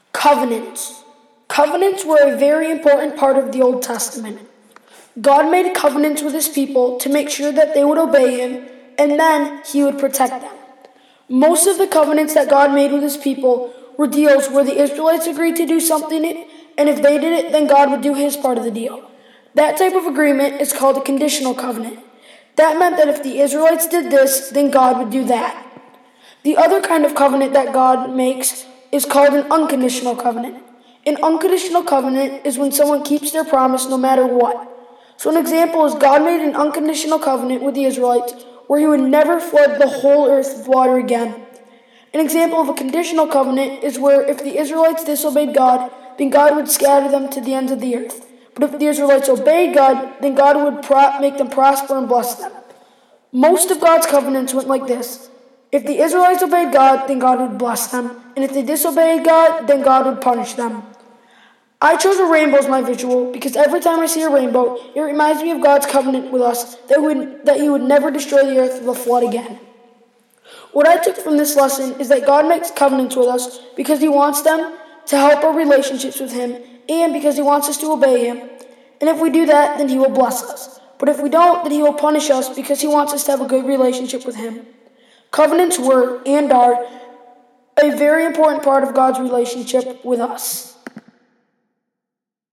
Covenants. Covenants were a very important part of the Old Testament. God made covenants with his people to make sure that they would obey him, and then he would protect them. Most of the covenants that God made with his people were deals where the Israelites agreed to do something, and if they did it, then God would do his part of the deal. That type of agreement is called a conditional covenant. That meant that if the Israelites did this, then God would do that. The other kind of covenant that God makes is called an unconditional covenant. An unconditional covenant is when someone keeps their promise no matter what. So an example is God made an unconditional covenant with the Israelites where he would never flood the whole earth with water again. An example of a conditional covenant is where if the Israelites disobeyed God, then God would scatter them to the ends of the earth. But if the Israelites obeyed God, then God would make them prosper and bless them. Most of God's covenants went like this. If the Israelites obeyed God, then God would bless them. And if they disobeyed God, then God would punish them. I chose a rainbow as my visual because every time I see a rainbow, it reminds me of God's covenant with us that he would never destroy the earth with a flood again. What I took from this lesson is that God makes covenants with us because he wants them to help our relationships with him and because he wants us to obey him. And if we do that, then he will bless us. But if we don't, then he will punish us because he wants us to have a good relationship with him. Covenants were and are a very important part of God's relationship with us.